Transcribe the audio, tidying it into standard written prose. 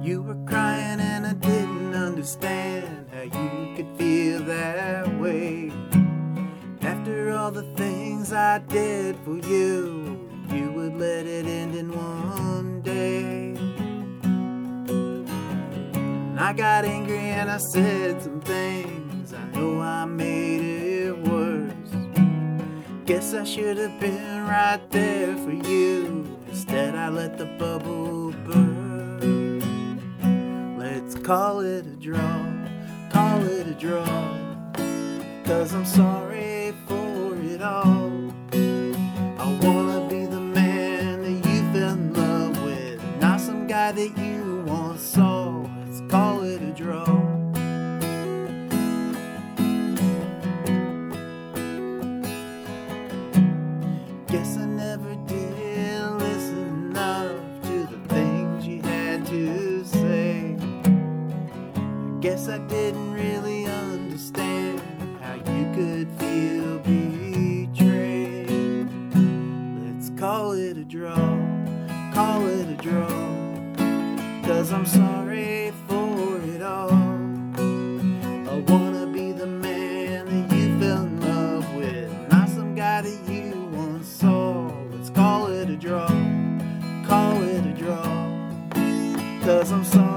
You were crying and I didn't understand how you could feel that way. After all the things I did for you, you would let it end in one day. And I got angry and I said some things. I know I made it worse. Guess I should have been right there for you. Instead I let the bubble burst. Let's call it a draw, call it a draw, 'cause I'm sorry for it all. I wanna be the man that you fell in love with, not some guy that you once saw. Let's call it a draw. Guess I never did listen enough to the things you had to say. Guess I didn't really understand how you could feel betrayed. Let's call it a draw, call it a draw, 'cause I'm sorry for it all. I wanna be the man that you fell in love with, not some guy that you once saw. Let's call it a draw, call it a draw, 'cause I'm sorry